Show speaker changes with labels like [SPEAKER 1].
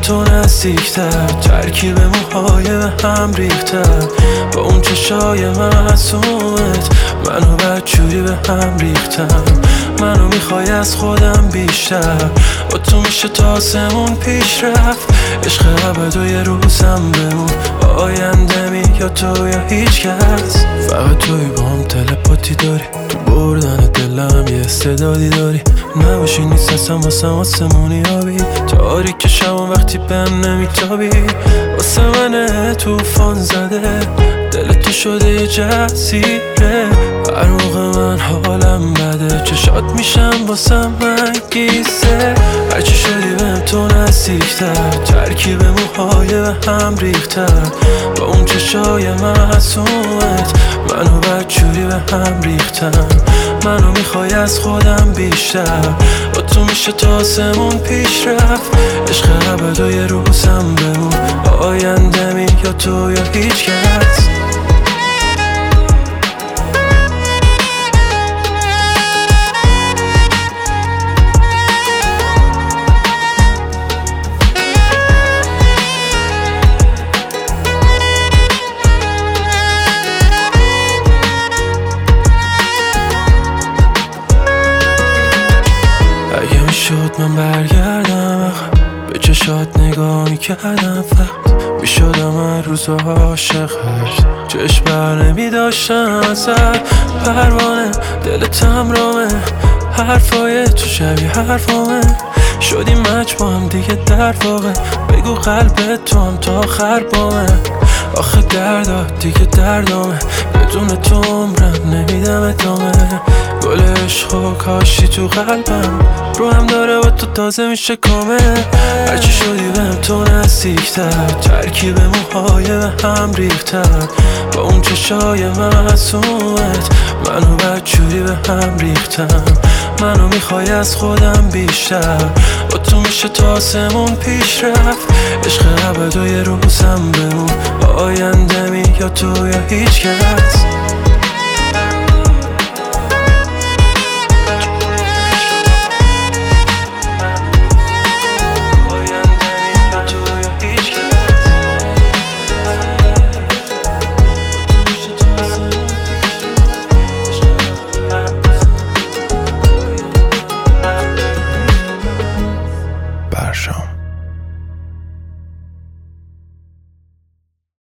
[SPEAKER 1] تو نزدیکتر، ترکیب موهای به هم ریختر، با اون چشای معصومت منو بدجوری به هم ریختم. منو میخوای از خودم بیشتر، با تو میشه تا آسمون پیش رفت. عشق ابد و یه روزم بمون، آینده می یا تو یا هیچ کس. فقط توی با هم تلپاتی داری، تو بردن دلم یه استعدادی داری. نباشی نیست اصلا واسم آسمونی آبی، تاریک شبم وقتی بهم نمیتابی. واسه من توفان زده، دل تو شده یه جزیره. هر موقع من حالم بده، چشات میشم واسم انگیزه. هرچی شدی بهم تو نزدیکتر، ترکیب موهای به هم ریختر، با اون چشای معصومت منو بدجوری به هم ریختم. منو میخوای از خودم بیشتر، با تو میشه تا آسمون پیش رفت. عشق ابد و یه روزم بمون، آینده می یا تو یا هیچ کس. اگه میشد من برگردم به چشات نگاه میکردم، فقط میشدم هر روز عاشقت. چشم بر نمیداشتم ازت، پروانه دلتم رامه، حرفای تو شبیه حرفامه. شدیم مچ با هم دیگه در واقع، بگو قلبت تو هم تا آخر بامه. آخه دردات دیگه دردامه، بدون تو عمرم نمیدم ادامه. گل عشق و کاشی تو قلبم، رو هم داره با تو تازه میشه کامل. هرچی شدی بهم تو نزدیکتر، ترکیب موهای به هم ریختر، با اون چشای معصومت منو بدجوری به هم ریختم. منو میخوای از خودم بیشتر، با تو میشه تا آسمون پیش رفت. عشق ابد و یه روزم بمون، آینده می یا تو یا هیچ کس.